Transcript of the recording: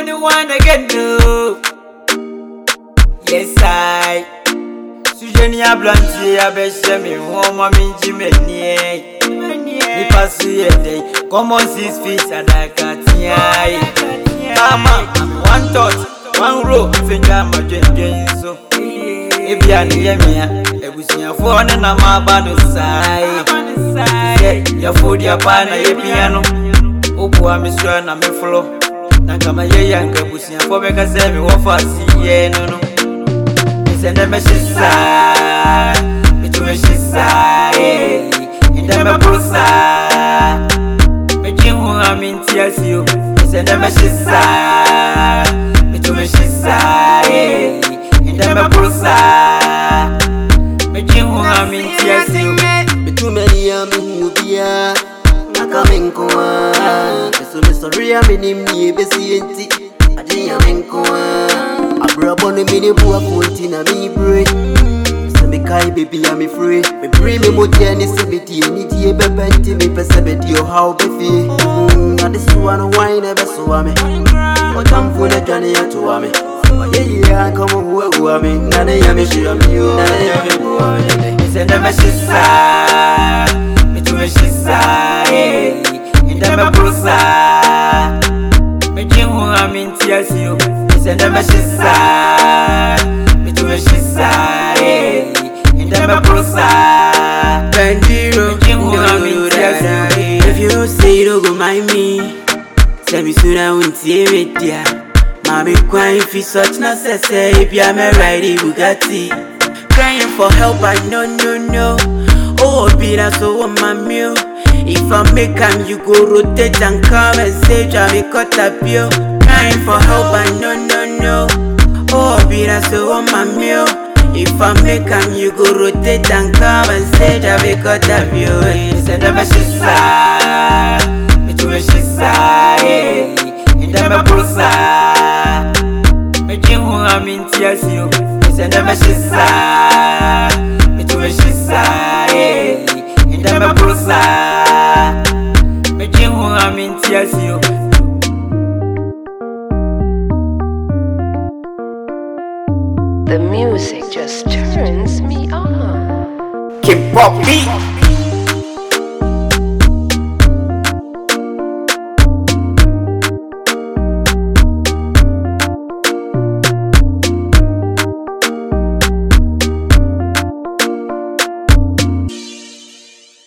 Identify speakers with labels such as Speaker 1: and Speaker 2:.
Speaker 1: only one again do. Yes I Sujenia Blanty Abeshemi Homa Minji Menie Ni pasu yede Come on 6 feet Adakatia Mama, one thought, one row Finger my jenzo Ebia ni yemia Ebusinya phone na mabano sai Ya food ya pana ye piano Ubu wa miswa na meflo Na kama ye yanka ebusinya fobe kasemi wafasi ye no Send them a shisa, me to a shisa, in them a brusa. Making who I'm in tears, you send them a shisa, me to a shisa, in them a brusa. Making who I'm in tears, you
Speaker 2: be too many who be a coming coa. So, Mr. I'm in me, Bessie, I didn't Brabo no mini bua fontina me break. So me kai baby I'm free. Me bring me motia ni sebeti ni die bebenti me pesebeti o how be fi. Na this one wine e be so ame. O tamfo na dwane ya to ame. Yeah come wo ame. Na na ya me shira me yo. Na na ya me bua me.
Speaker 1: Send them a shisa, me to a shisa, in them a brusa. Making who I'm in tears, you send them a shisa, me to a shisa, in them a brusa.
Speaker 2: Bandiro, if you say you don't go mind me, tell me soon I won't see it, dear. Mommy crying if you such necessary, if you're my riding Bugatti. Crying for help, I no. Oh, be that so on my meal. If I make am, you go rotate and come and say, Jamie cut up you. Crying for help, I no. Oh, be that so on my meal. If I make am, you go rotate and come and say, Jamie cut up you.
Speaker 1: Send them a shisa, me to a shisa, in them a brusa. Making who I'm in tears, you send them a shisa, me to a shisa, in them a brusa. Making who I'm in tears, you.
Speaker 3: The music just turns me on.
Speaker 1: Keep up beat.